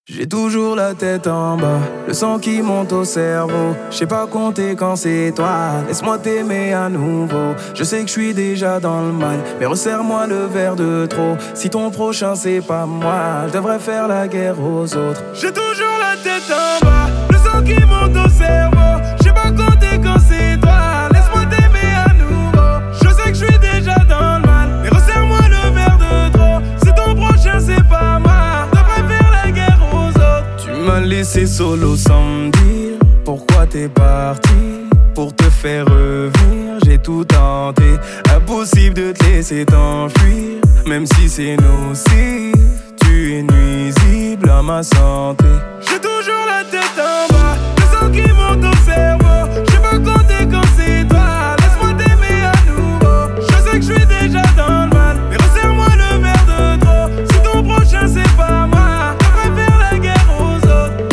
J'ai toujours la tête en bas, le sang qui monte au cerveau. Je sais pas compter quand c'est toi, laisse-moi t'aimer à nouveau. Je sais que je suis déjà dans le mal, mais resserre-moi le verre de trop. Si ton prochain c'est pas moi, je devrais faire la guerre aux autres. J'ai toujours la tête en bas, le sang qui monte au cerveau. Je sais pas compter quand c'est toi, laisse-moi t'aimer à nouveau. Je sais que je suis déjà dans le mal, mais resserre-moi le verre de trop. Si ton prochain c'est pas moi, je devrais faire la guerre aux autres. Tu m'as laissé solo sans me dire pourquoi t'es parti. Pour te faire revenir, j'ai tout tenté. Impossible de te laisser t'enfuir, même si c'est nocif. Tu es nuisible à ma santé. J'ai toujours la tête en bas, le sang qui monte au cerveau. J'ai pas compté quand c'est toi, laisse-moi t'aimer à nouveau. Je sais que je suis déjà dans le mal, mais resserre-moi le verre de trop. Si ton prochain c'est pas moi, je préfère la guerre aux autres.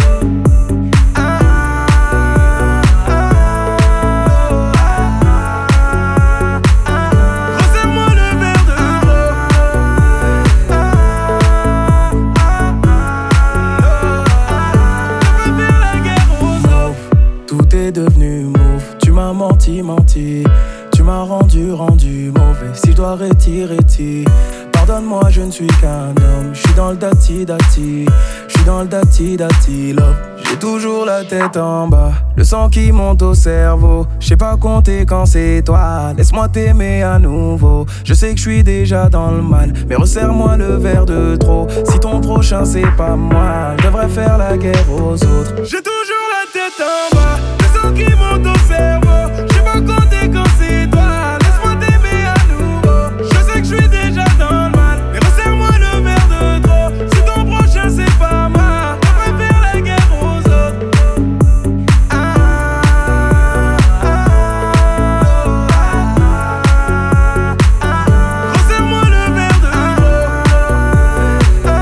Resserre-moi le verre de trop. Je préfère la guerre aux autres. Tout est devenu mauve, tu m'as menti. Tu m'as rendu mauvais. Si je dois retirer, pardonne-moi, je ne suis qu'un homme. Je suis dans le dati, je suis dans le dati, love. J'ai toujours la tête en bas, le sang qui monte au cerveau. Je sais pas compter quand c'est toi, laisse-moi t'aimer à nouveau. Je sais que je suis déjà dans le mal, mais resserre-moi le verre de trop. Si ton prochain c'est pas moi, je devrais faire la guerre aux autres. J'ai toujours la tête en bas, le sang qui monte au cerveau. Je sais pas compter quand c'est toi, laisse-moi t'aimer à nouveau. Je sais que je suis déjà dans le mal, mais resserre-moi le verre de trop. Si ton prochain c'est pas moi, je préfère la guerre aux autres. Resserre-moi le verre de trop.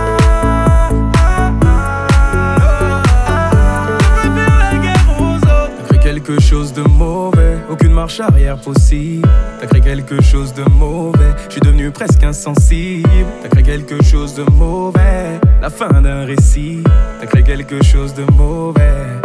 Je préfère la guerre aux autres. T'as créé quelque chose de mauvais, aucune marche arrière possible. T'as créé quelque chose de mauvais, je suis devenu presque insensible. T'as créé quelque chose de mauvais, la fin d'un récit. T'as créé quelque chose de mauvais.